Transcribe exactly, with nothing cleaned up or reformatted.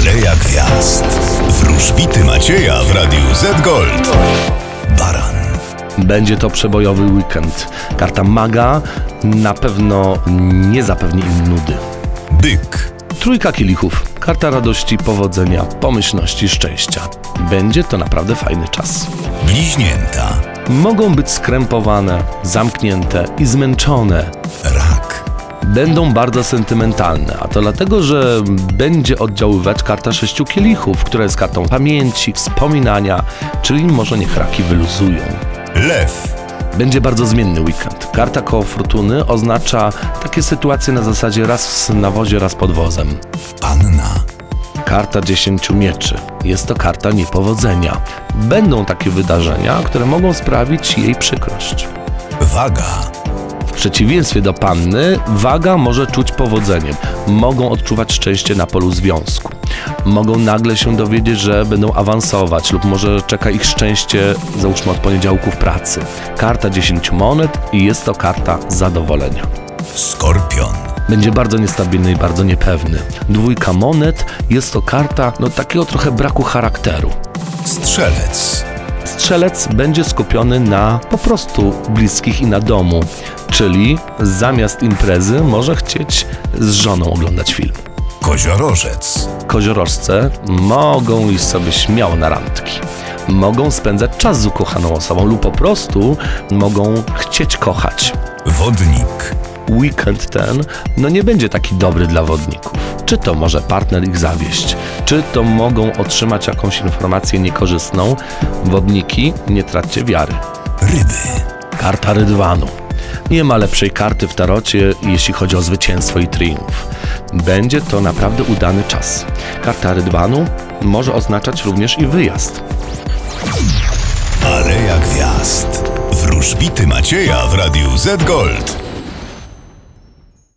Aleja Gwiazd. Wróżbity Macieja w Radiu Z Gold. Baran. Będzie to przebojowy weekend. Karta maga na pewno nie zapewni im nudy. Byk. Trójka kielichów. Karta radości, powodzenia, pomyślności, szczęścia. Będzie to naprawdę fajny czas. Bliźnięta. Mogą być skrępowane, zamknięte i zmęczone. Rak. Będą bardzo sentymentalne, a to dlatego, że będzie oddziaływać karta sześciu kielichów, która jest kartą pamięci, wspominania, czyli może niech raki wyluzują. Lew. Będzie bardzo zmienny weekend. Karta koło fortuny oznacza takie sytuacje na zasadzie raz na wozie, raz pod wozem. Panna. Karta dziesięciu mieczy. Jest to karta niepowodzenia. Będą takie wydarzenia, które mogą sprawić jej przykrość. Waga. W przeciwieństwie do panny, waga może czuć powodzenie. Mogą odczuwać szczęście na polu związku. Mogą nagle się dowiedzieć, że będą awansować lub może czeka ich szczęście, załóżmy od poniedziałku w pracy. Karta dziesięciu monet i jest to karta zadowolenia. Skorpion. Będzie bardzo niestabilny i bardzo niepewny. Dwójka monet jest to karta no, takiego trochę braku charakteru. Strzelec. Strzelec będzie skupiony na po prostu bliskich i na domu, czyli zamiast imprezy może chcieć z żoną oglądać film. Koziorożec. Koziorożce mogą iść sobie śmiało na randki. Mogą spędzać czas z ukochaną osobą lub po prostu mogą chcieć kochać. Wodnik. Weekend ten no nie będzie taki dobry dla wodników. Czy to może partner ich zawieść, czy to mogą otrzymać jakąś informację niekorzystną. Wodniki, nie traćcie wiary. Ryby. Karta rydwanu. Nie ma lepszej karty w tarocie, jeśli chodzi o zwycięstwo i triumf. Będzie to naprawdę udany czas. Karta rydwanu może oznaczać również i wyjazd. Aleja Gwiazd. Wróżbity Macieja w Radiu Z Gold.